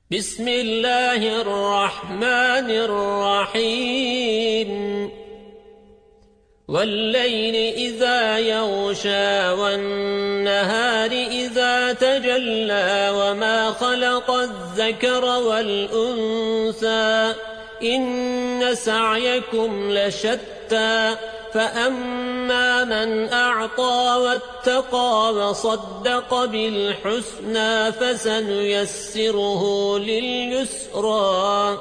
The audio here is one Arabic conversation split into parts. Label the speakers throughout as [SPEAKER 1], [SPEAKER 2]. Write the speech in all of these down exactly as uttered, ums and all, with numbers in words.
[SPEAKER 1] بسم الله الرحمن الرحيم والليل إذا يغشى والنهار إذا تجلى وما خلق الذكر والأنثى إن سعيكم لشتى فأما من أعطى واتقى وصدق بالحسنى فسنيسره لليسرى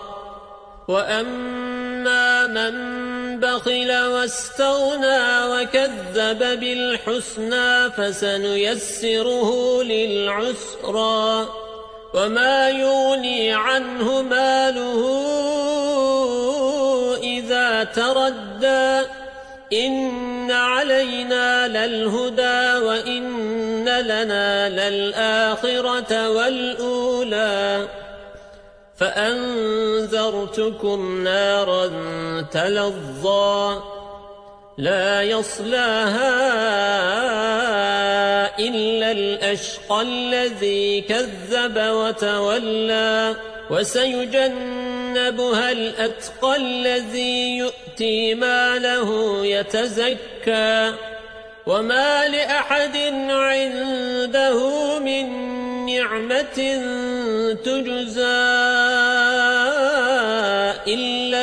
[SPEAKER 1] وأما من بخل واستغنى وكذب بالحسنى فسنيسره للعسرى وما يغني عنه ماله إذا تردى إن علينا للهدى وإن لنا للآخرة والأولى فأنذرتكم نارا تلظى لا يصلاها إلا الأشقى الذي كذب وتولى وسيجنبها الأتقى الذي يؤتي ماله يتزكى وما لأحد عنده من نعمة تجزى إلا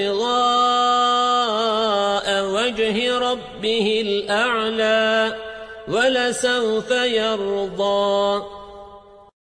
[SPEAKER 1] ابتغاء وجه ربه الأعلى ولسوف يرضى.